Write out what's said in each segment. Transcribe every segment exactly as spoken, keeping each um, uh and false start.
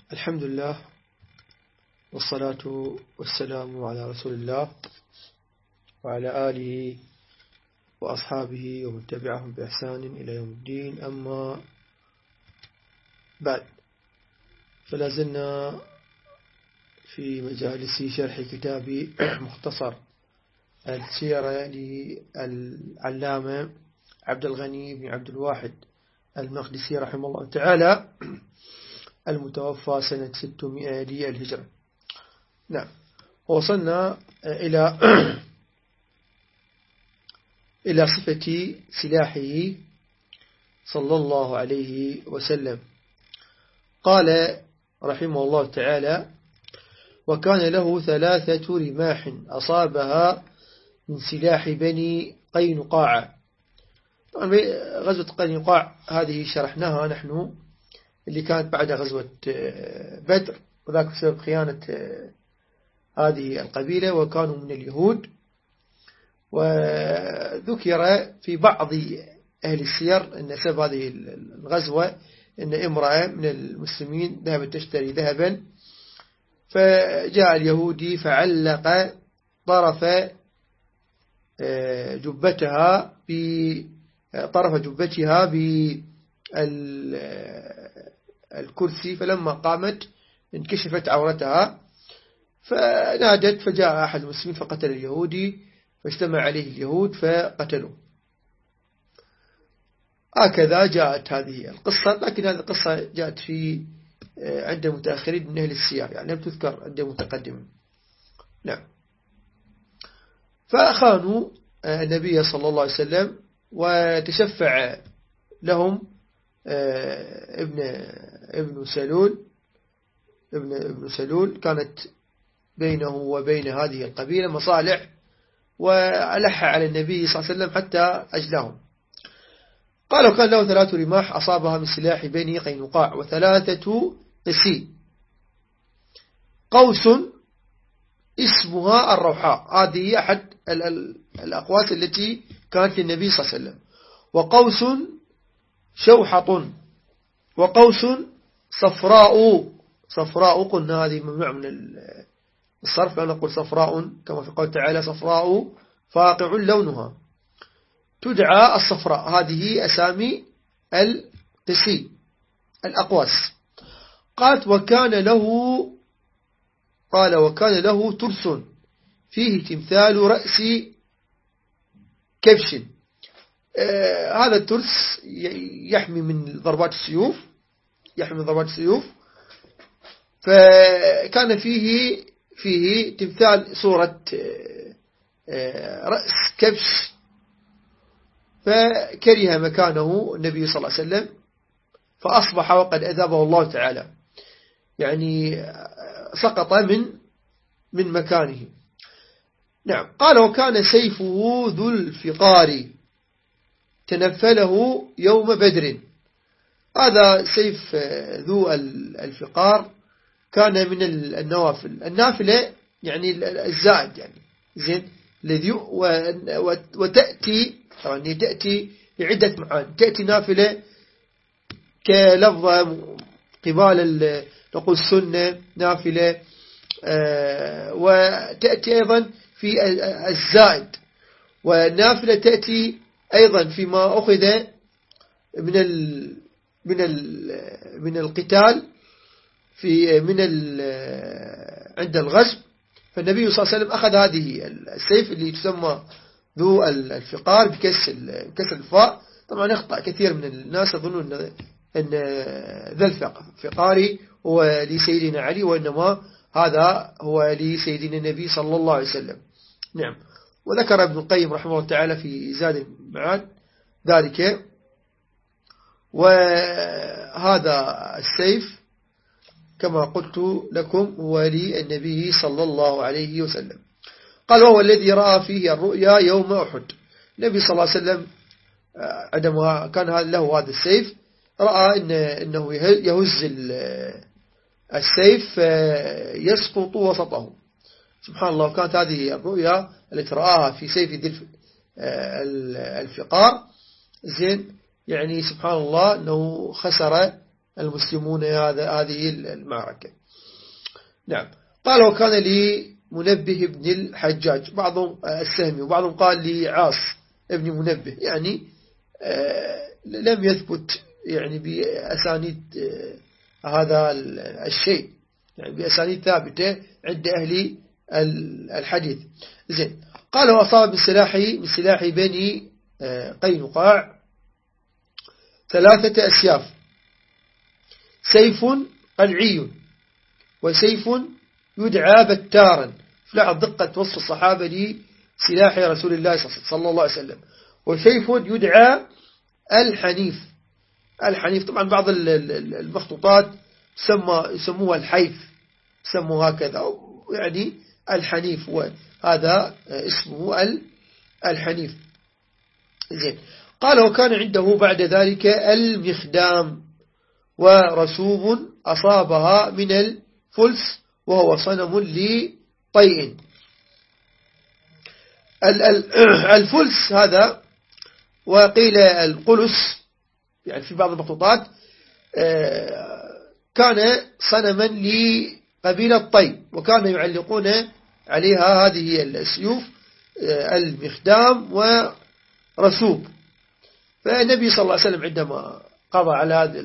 الحمد لله والصلاة والسلام على رسول الله وعلى آله وأصحابه ومن تبعهم بإحسان إلى يوم الدين. أما بعد، فلا زلنا في مجالس شرح كتاب مختصر السيرة للعلامة عبد الغني بن عبد الواحد المقدسي رحمه الله تعالى، المتوفى سنة ستمائة للهجرة. نعم، وصلنا إلى إلى صفة سلاحه صلى الله عليه وسلم. قال رحمه الله تعالى: وكان له ثلاثة رماح أصابها من سلاح بني قينقاع. طبعا غزوة قينقاع هذه شرحناها نحن، اللي كانت بعد غزوة بدر، وذاك بسبب خيانة هذه القبيلة وكانوا من اليهود. وذكر في بعض أهل السير أن سبب هذه الغزوة أن امرأة من المسلمين ذهبت تشتري ذهبا، فجاء اليهودي فعلق طرف جبتها بطرف جبتها بالكرسي، فلما قامت انكشفت عورتها فنادت، فجاء أحد المسلمين فقتل اليهودي، فاجتمع عليه اليهود فقتلوه. هكذا جاءت هذه القصة، لكن هذه القصة جاءت في عند متأخرين من أهل السير، يعني لم تذكر عند متقدمين. نعم، فأخانوا النبي صلى الله عليه وسلم، وتشفع لهم ابن ابن سلول ابن ابن سلول كانت بينه وبين هذه القبيلة مصالح، وألح على النبي صلى الله عليه وسلم حتى أجلاهم. قال: وكان له ثلاث رماح أصابها من سلاح بني قينقاع وثلاثة قسي. قوس اسمها الروحاء، هذه أحد الأقواس التي كانت للنبي صلى الله عليه وسلم. وقوس شوحط، وقوس صفراء. صفراء قلنا هذه ممنوع من الصرف، لا نقول صفراء كما في قول تعالى: صفراء فاقع لونها. تدعى الصفراء. هذه أسامي القسي الأقواس. قالت: وكان له قال وكان له ترس فيه تمثال رأس كبش. آه هذا الترس يحمي من ضربات السيوف يحمي من ضربات السيوف فكان فيه فيه تمثال صورة آه رأس كبش، فكره مكانه النبي صلى الله عليه وسلم، فأصبح وقد أذابه الله تعالى، يعني سقط من من مكانه. نعم. قال: وكان سيفه ذو الفقار تنفله يوم بدر. هذا سيف ذو الفقار كان من النوافل. النافلة يعني الزائد، يعني زين الذي وتأتي يعني تأتي بعدة معاني. تأتي نافلة كلفظة قبال نقول السنة نافلة، آه وتأتي أيضا في الزائد، والنافلة تأتي أيضا فيما أخذ من ال من ال من القتال في من ال عند الغزو. فالنبي صلى الله عليه وسلم أخذ هذه السيف اللي تسمى ذو الفقار بكسر بكسر الفاء. طبعا يخطأ كثير من الناس يظنون أن أن ذا الفقاري هو لسيدنا علي، وإنما هذا هو لسيدنا النبي صلى الله عليه وسلم. نعم. وذكر ابن القيم رحمه الله تعالى في زاد المعاد ذلك. وهذا السيف كما قلت لكم هو للنبي صلى الله عليه وسلم. قال: وهو الذي رأى فيه الرؤيا يوم أحد. النبي صلى الله عليه وسلم عندما كان له هذا السيف رأى إن إنه يهز السيف يسقط وسطه. سبحان الله. وكانت هذه الرؤيا التي رآها في سيف ذي الفقار زين، يعني سبحان الله أنه خسر المسلمون هذا هذه المعركة. نعم. قال وكان لي منبه ابن الحجاج بعضهم السهمي وبعضهم قال لي عاص ابن منبه، يعني لم يثبت يعني بأسانيد هذا الشيء، يعني بأسانيد ثابتة عند أهل الحديث. زين. قال وأصاب من سلاحي من سلاح بني قينقاع ثلاثة أسياف، سيف قلعي وسيف يدعى بتارا. فلاحظ دقة وصف الصحابة لسلاح رسول الله صلى الله عليه وسلم. وسيف يدعى الحنيف. الحنيف طبعا بعض المخطوطات سمى يسموها الحيف، سموها هكذا، يعني الحنيف وهذا اسمه الحنيف. زين. قال وكان عنده بعد ذلك المخدام ورسوب أصابها من الفلس وهو صنم لطيء. الفلس هذا وقيل القلس يعني في بعض المخطوطات كان صنما لقبيلة طي، وكانوا يعلقون عليها هذه السيوف المخدام ورسوب. فالنبي صلى الله عليه وسلم عندما قضى على هذا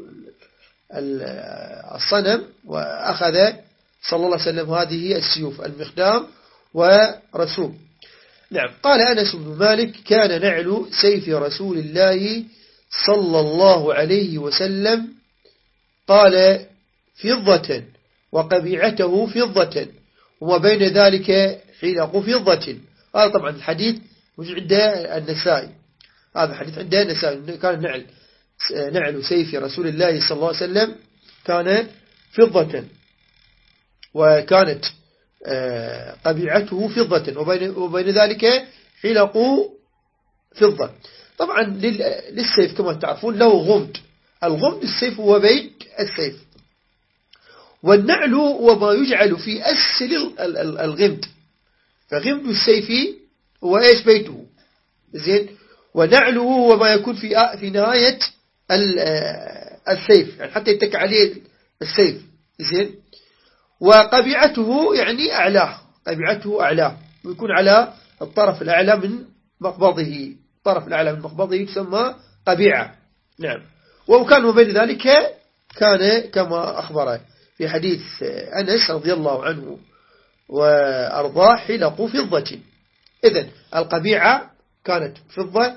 الصنم وأخذ صلى الله عليه وسلم هذه السيوف المخدام ورسوب. نعم. قال أنس بن مالك كان نعل سيف رسول الله صلى الله عليه وسلم قال فضة وقبيعته فضة وما بين ذلك حلق فضة. هذا طبعا الحديث موجود عند النسائي، هذا حديث عند النسائي. كان نعل نعل سيف رسول الله صلى الله عليه وسلم كان فضة وكانت قبيعته فضة وبين, وبين ذلك حلق فضة. طبعا للسيف كما تعرفون له غمد، الغمد السيف هو بيت السيف، والنعل وما يجعل في أسل الغمد، فغمد السيف هو إيش بيته. زين. ونعله وما يكون في في نهاية السيف يعني حتى يتك عليه السيف. زين. وقبيعته يعني أعلاه، قبيعته أعلاه ويكون على الطرف الأعلى من مقبضه، الطرف الأعلى من مقبضه يسمى قبيعة. نعم. وكان وبين ذلك كان كما أخبر في حديث أنس رضي الله عنه وأرضاه حلق فضة. إذن القبيعة كانت فضة،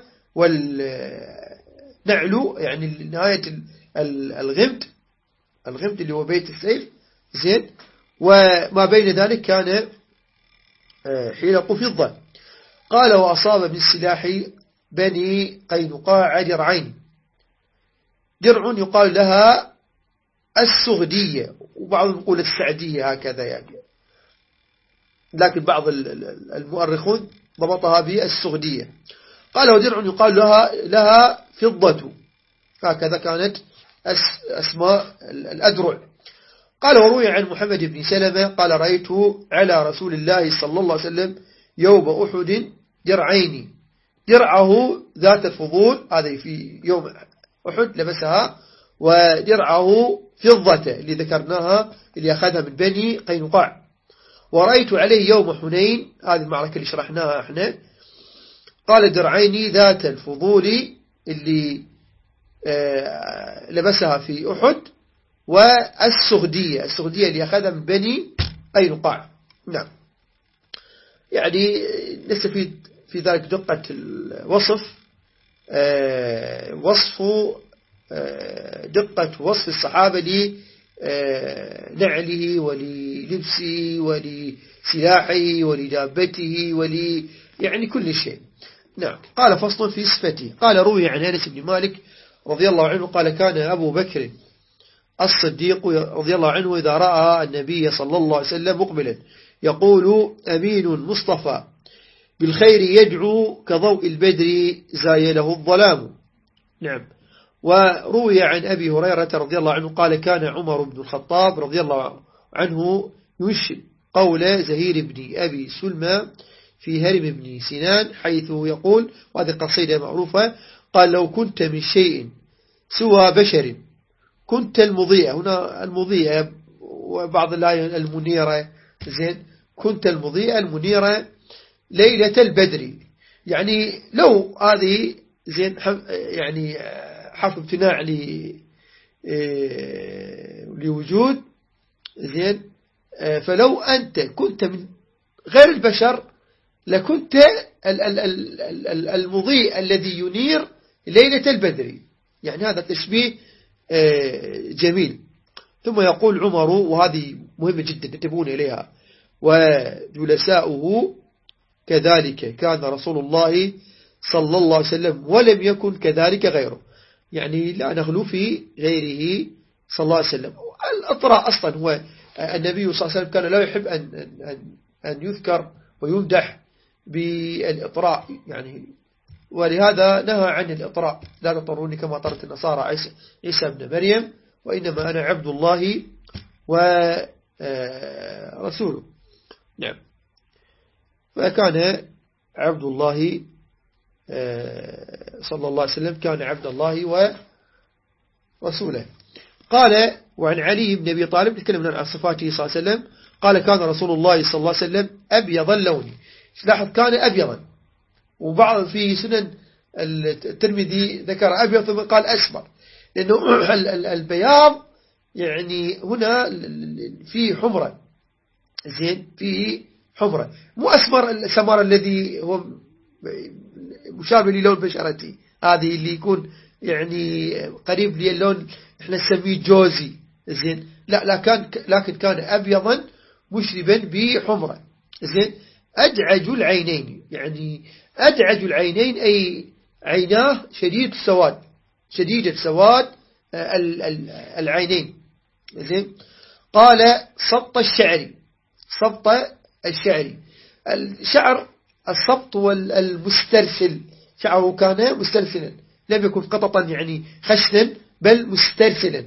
والنعل يعني نهاية الغمد، الغمد اللي هو بيت السيف. زين. وما بين ذلك كان حلق فضة. قال وأصاب من سلاح بني قينقاع درعين. درع يقال لها السغدية وبعضهم يقول السعدية هكذا يعني، لكن بعض المؤرخون ضبطها بالسغدية. قال ودرع يقال لها لها فضة، هكذا كانت أسماء الأدرع. قال وروي عن محمد بن سلمة قال رأيت على رسول الله صلى الله عليه وسلم يوم أحد درعين، درعه ذات الفضول هذا في يوم أحد لبسها، ودرعه فضة اللي ذكرناها اللي أخذها من بني قينقاع. ورأيت عليه يوم حنين، هذه المعركة اللي شرحناها احنا، قال درعين ذات الفضول اللي لبسها في أحد، والسغدية السغدية اللي أخذها من بني قينقاع. نعم. يعني نستفيد في ذلك دقة الوصف، وصف دقة وصف الصحابة لنعله وللبسه ولسلاحه ولدابته ول يعني كل شيء. نعم. قال فصل في صفته. قال روي عن أنس بن مالك رضي الله عنه قال كان أبو بكر الصديق رضي الله عنه إذا رأى النبي صلى الله عليه وسلم مقبلا يقول أمين مصطفى بالخير يدعو كضوء البدر زايله الظلام. نعم. وروي عن أبي هريرة رضي الله عنه قال كان عمر بن الخطاب رضي الله عنه يشبه قول زهير بن أبي سلمى في هرم بن سنان حيث يقول، وهذه قصيدة معروفة، قال لو كنت من شيء سوى بشر كنت المضيئة، هنا المضيئة وبعض الآية المنيرة، زين كنت المضيئة المنيرة ليلة البدر، يعني لو هذه زين يعني حرف امتناع لوجود، زين فلو أنت كنت من غير البشر لكنت المضيء الذي ينير ليلة البدر، يعني هذا تشبيه جميل. ثم يقول عمر، وهذه مهمة جدا تنتبهون إليها: وجلساؤه كذلك كان رسول الله صلى الله عليه وسلم ولم يكن كذلك غيره، يعني لا نغلو في غيره صلى الله عليه وسلم. الأطراء أصلا هو النبي صلى الله عليه وسلم كان لا يحب أن, أن, أن يذكر ويمدح بالإطراء، يعني ولهذا نهى عن الإطراء: لا تطروني كما طرت النصارى عيسى, عيسى ابن مريم، وإنما أنا عبد الله ورسوله. نعم، فكان عبد الله صلى الله عليه وسلم كان عبد الله ورسوله. قال: وعن علي بن أبي طالب، نتكلم عن صفاته صلى الله عليه وسلم، قال: كان رسول الله صلى الله عليه وسلم أبيض اللون. لاحظ كان أبيضا، وبعض في سنن الترمذي ذكر أبيض ثم قال أسمر، لأنه البياض يعني هنا في حمرة، زين في حمرة، مو أسمر السمار الذي هو مشابه للون بشرتي، هذه اللي يكون يعني قريب للون احنا نسميه جوزي، زين لا لا كان لكن كان أبيضا مشربا بحمرة، زين أدعج العينين، يعني أدعج العينين أي عيناه شديد السواد، شديد السواد العينين، زين. قال: سبط الشعر، سبط الشعر، الشعر السبط والمسترسل، شعره كان مسترسلا، لم يكن قططا يعني خشنا بل مسترسلا.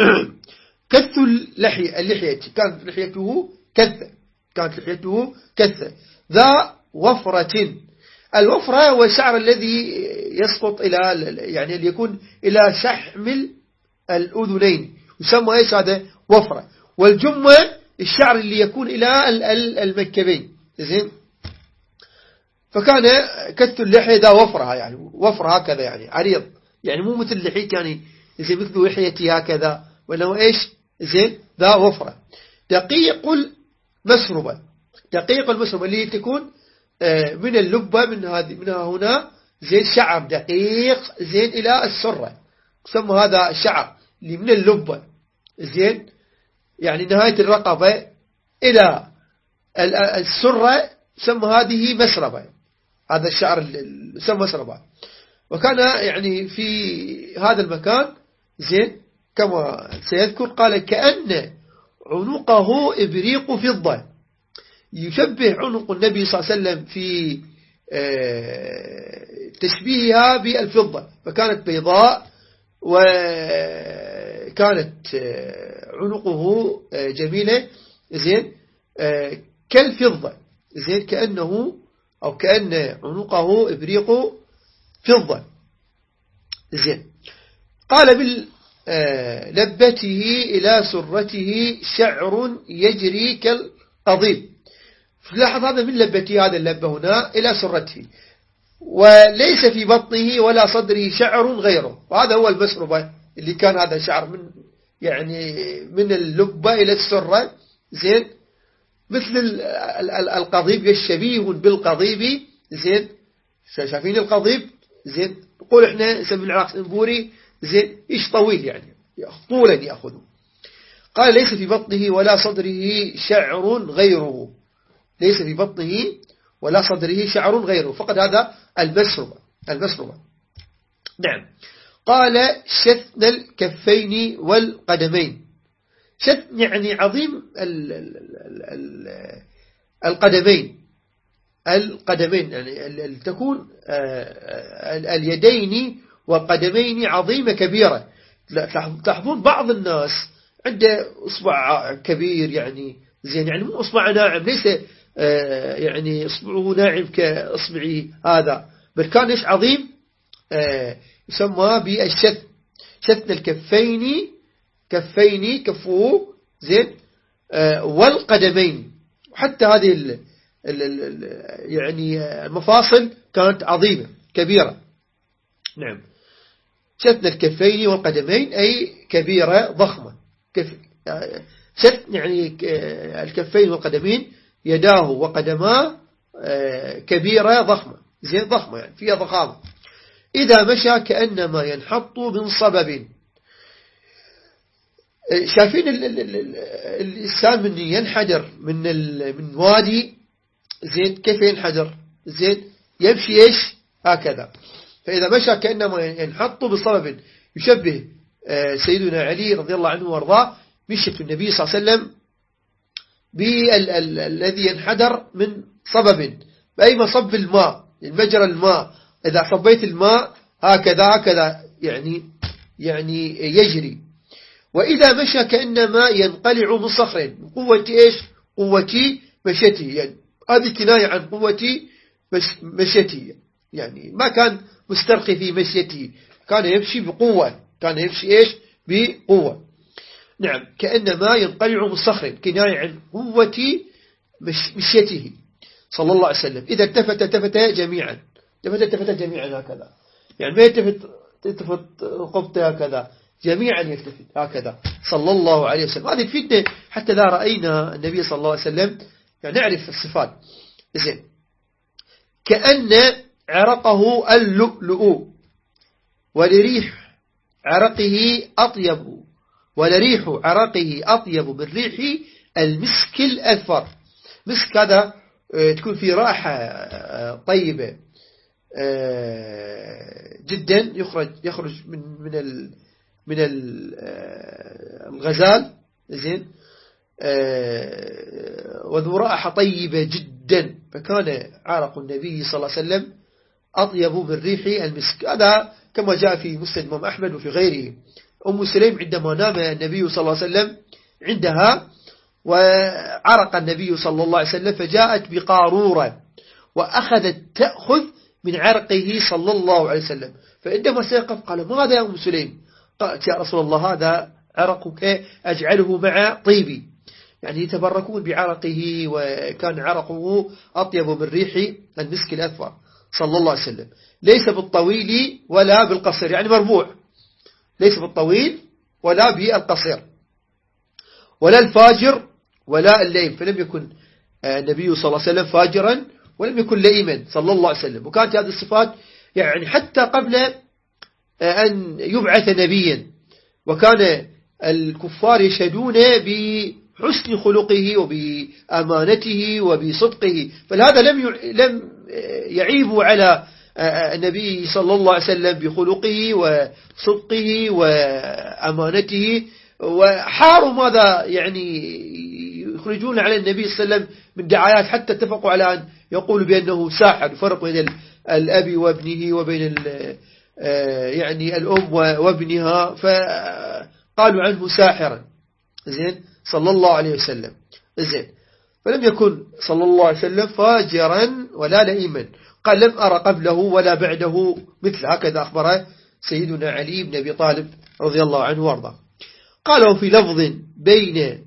كث اللحية، اللحية كانت لحيته كثة، كانت لحيته كثة، ذا وفرة. الوفرة هو الشعر الذي يسقط إلى يعني اللي يكون إلى شحم الأذنين، يسمى ايش هذا؟ وفرة. والجمة الشعر اللي يكون إلى المكبين، زين. فكان كث اللحية ذا وفرها، يعني وفر هكذا يعني عريض، يعني مو مثل لحيت يعني زي مثل لحيتي هكذا، ولا ايش؟ زين ذا وفرة. دقيق المسربة، دقيق المسربة اللي تكون من اللبة، من هذه منها هنا زين شعر دقيق، زين إلى السرة، يسمى هذا الشعر اللي من اللبة، زين يعني نهاية الرقبة إلى السرة، يسمى هذه مسربة، هذا الشعر يسمى مسربة. وكان يعني في هذا المكان زين كما سيذكر، قال: كأن عنقه إبريق فضة، يشبه عنق النبي صلى الله عليه وسلم في تشبيهها بالفضة، فكانت بيضاء وكانت عنقه جميلة، زين كالفضة، زين كأنه أو كأن عنقه إبريق فضة، زين. قال: بلبته إلى سرته شعر يجري كالقضيب. لاحظ هذا من لبته، هذا اللبة هنا إلى سرته، وليس في بطنه ولا صدره شعر غيره، وهذا هو المسربة اللي كان هذا شعر من يعني من اللبة إلى السرة، زين مثل القضيب، الشبيه بالقضيب، زين شايفين القضيب، زين نقول احنا نسمي العراق سنبوري، زين ايش طويل يعني طولا يأخذه. قال: ليس في بطنه ولا صدره شعر غيره، ليس في بطنه ولا صدره شعر غيره، فقط هذا المسربة، المسربة. نعم. قال: شثن الكفين والقدمين، شثن يعني عظيم ال ال ال القدمين، القدمين يعني تكون اليدين والقدمين عظيمة كبيرة. تلاحظون بعض الناس عنده أصبع كبير، يعني زين يعني مو أصبع ناعم، ليس يعني أصبعه ناعم كأصبعي هذا، بل كان إيش عظيم، يسمى بالشثن، شثن الكفين كفين كفه زين آه والقدمين. حتى هذه ال ال ال يعني المفاصل كانت عظيمة كبيرة. نعم شتن الكفين والقدمين أي كبيرة ضخمة. كف شتن يعني الكفين والقدمين يداه وقدماه كبيرة ضخمة زين ضخمة يعني فيها ضخامة. إذا مشى كأنما ينحط من صبب. شايفين الإنسان من ينحدر من من وادي زين كيف ينحدر زين يمشي إيش هكذا. فإذا مشى كأنما ينحط بصبب يشبه سيدنا علي رضي الله عنه وارضاه مشية النبي صلى الله عليه وسلم بالذي ينحدر من صبب بأي مصب الماء المجرى الماء. إذا صبيت الماء هكذا هكذا يعني يعني يجري. وإذا مشى كأنما ينقلع من صخر قوة إيش قوتي مشيتي يعني هذه كناية عن قوتي مشيتي يعني ما كان مسترخي في مشيتي كان يمشي بقوة كان يمشي إيش بقوة. نعم كأنما ينقلع من صخر كناية عن قوتي مشيته صلى الله عليه وسلم. إذا التفت التفت جميعا التفت التفت جميعا هكذا يعني ما يلتفت تلتفت رقبته هكذا جميعا يلتفت هكذا صلى الله عليه وسلم. هذه الفتنة حتى لا رأينا النبي صلى الله عليه وسلم يعني نعرف الصفات زين. كأن عرقه اللؤلؤ ولريح عرقه أطيب ولريح عرقه أطيب من ريح المسك الأذفر. مسك هذا تكون في رائحة طيبة جدا يخرج يخرج من من ال من الغزال زين وذو رائحة طيبة جدا. فكان عرق النبي صلى الله عليه وسلم أطيب من ريح المسك. هذا كما جاء في مسند الإمام أحمد وفي غيره. أم سليم عندما نام النبي صلى الله عليه وسلم عندها وعرق النبي صلى الله عليه وسلم فجاءت بقارورة وأخذت تأخذ من عرقه صلى الله عليه وسلم. فعندما سيقف قال ماذا يا أم سليم؟ قالت يا رسول الله هذا عرقك أجعله مع طيبي يعني يتبركون بعرقه وكان عرقه أطيب من ريح المسك الأذفر صلى الله عليه وسلم. ليس بالطويل ولا بالقصير يعني مربوع ليس بالطويل ولا بالقصير ولا الفاجر ولا اللئيم. فلم يكن النبي صلى الله عليه وسلم فاجرا ولم يكن لئيما صلى الله عليه وسلم. وكانت هذه الصفات يعني حتى قبل أن يبعث نبيا. وكان الكفار يشهدون بحسن خلقه وبأمانته وبصدقه. فهذا لم لم يعيب على النبي صلى الله عليه وسلم بخلقه وصدقه وأمانته. وحاروا ماذا يعني يخرجون على النبي صلى الله عليه وسلم من دعايات حتى اتفقوا على أن يقولوا بأنه ساحر يفرق بين الأب وابنه وبين يعني الأم وابنها فقالوا عنه ساحرا زين صلى الله عليه وسلم زين. فلم يكن صلى الله عليه وسلم فاجرا ولا لئيما. قال لم أرى قبله ولا بعده مثل هكذا أخبره سيدنا علي بن أبي طالب رضي الله عنه وارضاه. قالوا في لفظ بين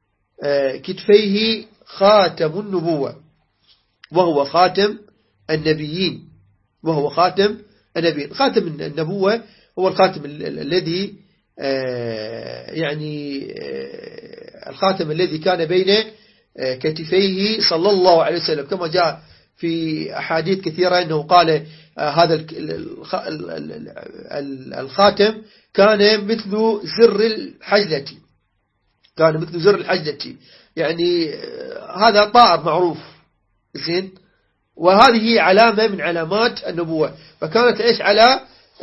كتفيه خاتم النبوة وهو خاتم النبيين وهو خاتم النبيين. خاتم النبوة هو الخاتم الذي يعني الخاتم الذي كان بين كتفيه صلى الله عليه وسلم كما جاء في أحاديث كثيرة أنه قال هذا الخاتم كان مثل زر الحجلة كان مثل زر الحجلة يعني هذا طائر معروف زين. وهذه علامة من علامات النبوة. فكانت إيش على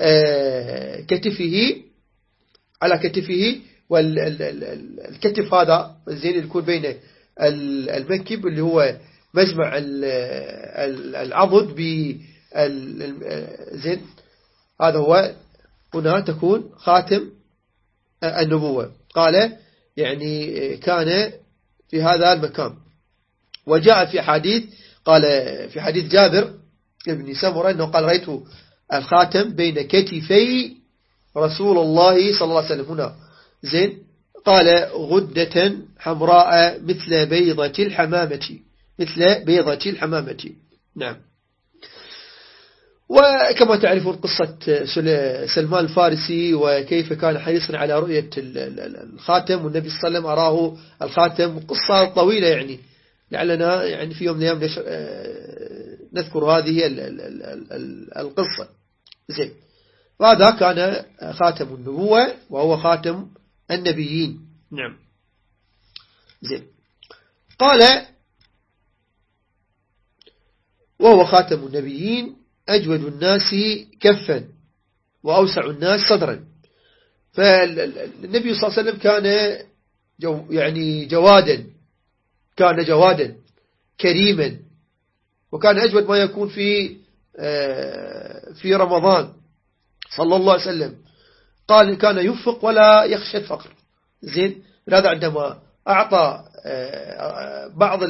كتفه على كتفه والكتف هذا زين يكون بين المنكب اللي هو مجمع العضد بالزين. هذا هو هنا تكون خاتم النبوة. قال يعني كان في هذا المكان. وجاء في حديث قال في حديث جابر بن سمرة أنه قال رأيت الخاتم بين كتفي رسول الله صلى الله عليه وسلم هنا زين قال غدة حمراء مثل بيضة الحمامة، مثل بيضة الحمامة. نعم. وكما تعرفون قصة سلمان الفارسي وكيف كان حريصا على رؤية الخاتم، والنبي صلى الله عليه وسلم أراه الخاتم، قصة طويلة يعني لعلنا يعني في يوم من الأيام نذكر هذه القصة. زين. وهذا كان خاتم النبوة وهو خاتم النبيين. نعم. زين. قال وهو خاتم النبيين أجود الناس كفا وأوسع الناس صدرا. فالنبي صلى الله عليه وسلم كان جو يعني جوادا، كان جوادا كريما، وكان أجود ما يكون في في رمضان صلى الله عليه وسلم. قال كان ينفق ولا يخشى الفقر. زين. هذا عندما أعطى بعض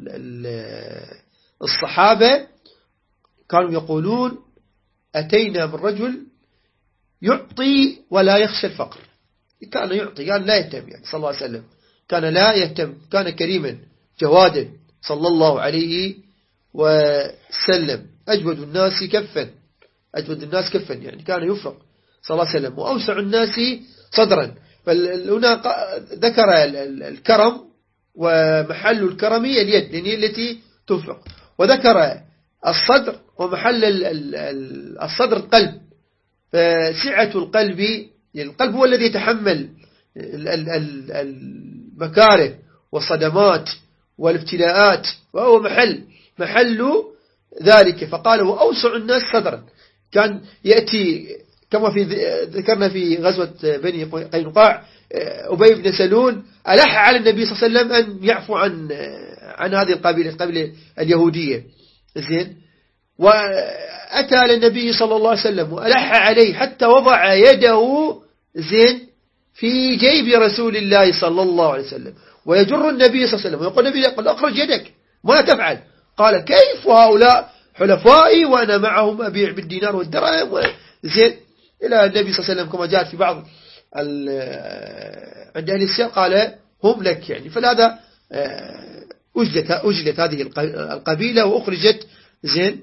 الصحابة كانوا يقولون أتينا من رجل يعطي ولا يخشى الفقر. كان يعطي، كان لا يهتم يعني صلى الله عليه وسلم، كان لا يهتم، كان كريما جوادا صلى الله عليه وسلم. أجود الناس كفا، أجود الناس كفا يعني كان يفرق صلى الله عليه وسلم. وأوسع الناس صدرا. فهنا ذكر الكرم ومحل الكرم اليد لأن هي التي تنفق، وذكر الصدر ومحل الصدر القلب. فسعة القلب، يعني القلب هو الذي يتحمل المكاره والصدمات والابتلاءات، وهو محل محل ذلك. فقال وأوسع الناس صدرا. كان يأتي كما في ذكرنا في غزوة بني قينقاع أبي بن سلول ألح على النبي صلى الله عليه وسلم أن يعفو عن عن هذه القبيلة القبيلة اليهودية. زين. وأتى للنبي صلى الله عليه وسلم وألح عليه حتى وضع يده زين في جيب رسول الله صلى الله عليه وسلم، ويجر النبي صلى الله عليه وسلم ويقول النبي يقول أخرج يدك ما تفعل. قال كيف هؤلاء حلفائي وأنا معهم أبيع بالدينار والدرهم. زين. إلى النبي صلى الله عليه وسلم كما جاءت في بعض عند أهل السير قال هم لك يعني. فلهذا أجلت, أجلت هذه القبيلة وأخرجت. زين.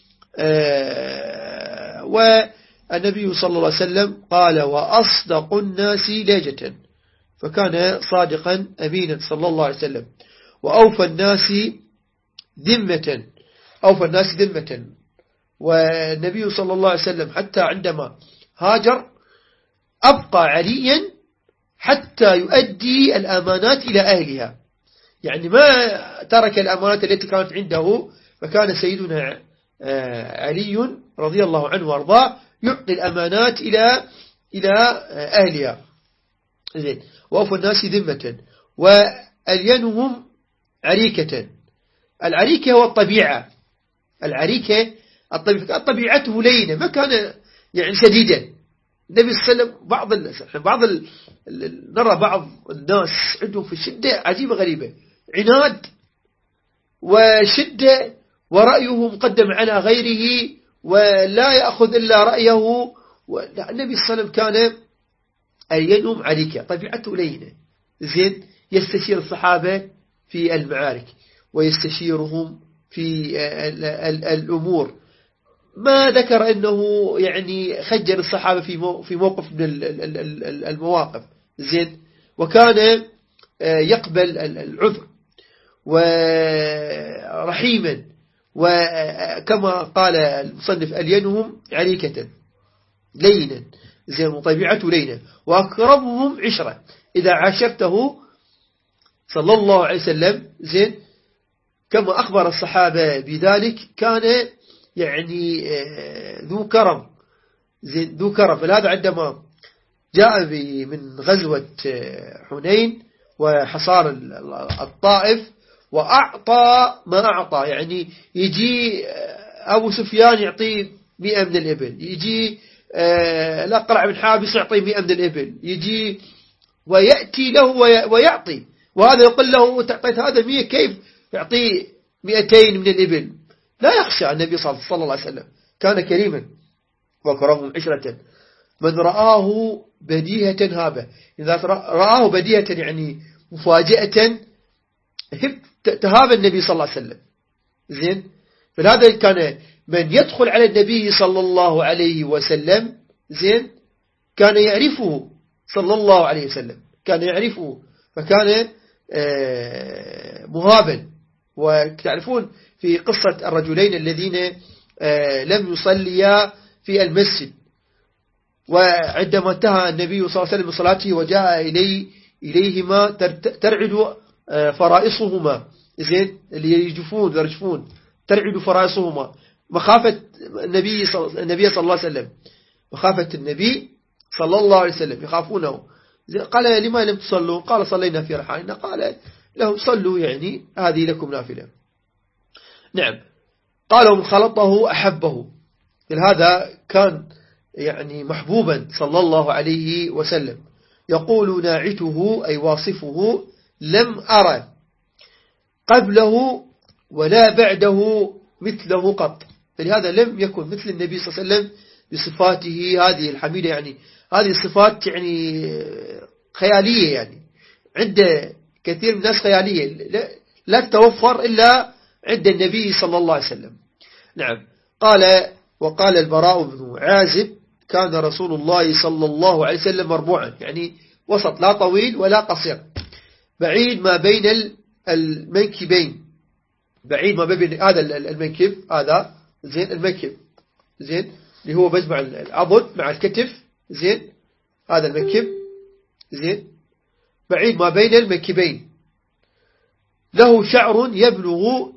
والنبي صلى الله عليه وسلم قال وأصدق الناس لهجة، فكان صادقا أمينا صلى الله عليه وسلم. وأوفى الناس ذمة، أوفى الناس ذمة. والنبي صلى الله عليه وسلم حتى عندما هاجر أبقى عليا حتى يؤدي الأمانات إلى أهلها، يعني ما ترك الأمانات التي كانت عنده. فكان سيدنا علي رضي الله عنه وارضاه يعطي الأمانات إلى إلى أهلها. زين. وأوفى الناس ذمة وألينهم عريكة. العريكة هو الطبيعة، العريكة الطبيعة طبيعته لينة، ما كان يعني شديدا. النبي صلى الله عليه وسلم بعض بعض ال... نرى بعض الناس عندهم في الشدة عجيبة غريبة، عناد وشدة، ورأيه مقدم على غيره ولا يأخذ إلا رأيه. والنبي صلى الله عليه وسلم كان ألينهم عريكة، طبيعته لينة. زين. يستشير الصحابة في المعارك ويستشيرهم في الأمور. ما ذكر أنه يعني خجل الصحابة في في موقف من المواقف. زين. وكان يقبل العذر ورحيما، وكما قال المصنف ألينهم عريكة لينا. زين. وطبيعته لينة. وأقربهم عشرة، إذا عاشرته صلى الله عليه وسلم زين كما أخبر الصحابة بذلك كان يعني ذو كرم. زين. ذو كرم. فهذا عندما جاء من غزوة حنين وحصار الطائف وأعطى ما أعطى، يعني يجي أبو سفيان يعطيه مئة من الإبل، يجي الأقرع بن حابس يعطيه مئة من الإبل، يجي ويأتي له ويعطي، وهذا يقول له تعطيت هذا مئة كيف يعطيه مئتين من الإبل. لا يخشى النبي صلى الله عليه وسلم، كان كريما وكرمهم عشرة. من رآه بديهة هابة. إذا رآه بديهة يعني مفاجئة تهاب النبي صلى الله عليه وسلم. زين. فلهذا كان من يدخل على النبي صلى الله عليه وسلم زين كان يعرفه صلى الله عليه وسلم، كان يعرفه، فكان مهابا. وتعرفون في قصة الرجلين الذين لم يصليا في المسجد، وعندما انتهى النبي صلى الله عليه وسلم بصلاته وجاء إليه إليهما ترعد فرائصهما، زين، اللي يجفون يرجفون، ترعد فرائصهما مخافة النبي صلى النبي صلى الله عليه وسلم، مخافة النبي صلى الله عليه وسلم، يخافونه. قال لما لم تصلوا؟ قال صلينا في رحالنا. قال لهم صلوا، يعني هذه لكم نافلة. نعم. قال ومن خلطه أحبه. هذا كان يعني محبوبا صلى الله عليه وسلم. يقول ناعته أي واصفه لم أرى قبله ولا بعده مثله قط. فلهذا لم يكن مثل النبي صلى الله عليه وسلم بصفاته هذه الحميدة. يعني هذه الصفات يعني خيالية، يعني عند كثير من الناس خيالية لا تتوفر إلا عند النبي صلى الله عليه وسلم. نعم. قال وقال البراء بن عازب كان رسول الله صلى الله عليه وسلم مربوعا، يعني وسط، لا طويل ولا قصير، بعيد ما بين المنكبين، بعيد ما بين هذا المنكب، هذا زين المنكب، زين، اللي هو بجمع العضد مع الكتف، زين، هذا المنكب، زين، بعيد ما بين المنكبين. له شعر يبلغ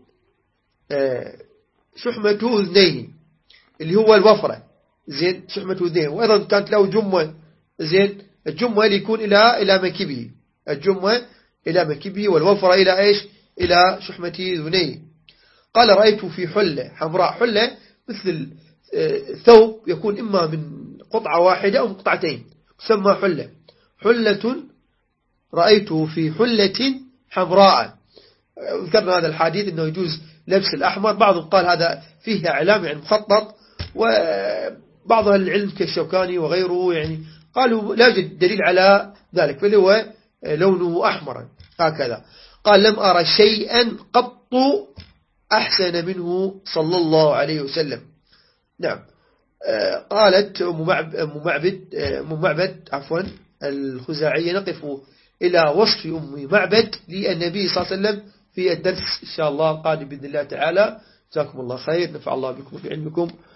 شحمة أذنيه، اللي هو الوفرة، زين، شحمة أذنيه. وأيضا كانت له جمة، زين، الجمة اللي يكون إلى إلى منكبه، الجمة إلى منكبه، والوفرة إلى إيش؟ إلى شحمة أذنيه. قال رأيت في حلة حمراء. حلة مثل ثوب يكون إما من قطعة واحدة أو قطعتين، تسمى حلة. حلة رأيته في حلة حمراء. ذكرنا هذا الحديث أنه يجوز لبس الأحمر. بعضهم قال هذا فيه إعلام يعني مخطط، وبعض أهل العلم كالشوكاني وغيره يعني قالوا لا يوجد دليل على ذلك، بل هو لونه أحمر هكذا. قال لم أرى شيئا قط أحسن منه صلى الله عليه وسلم. نعم. قالت أم معبد أم معبد عفوا الخزاعية نقف إلى وصف أم معبد للنبي صلى الله عليه وسلم في الدرس إن شاء الله القادم بإذن الله تعالى. جزاكم الله خير، نفع الله بكم وبعلمكم.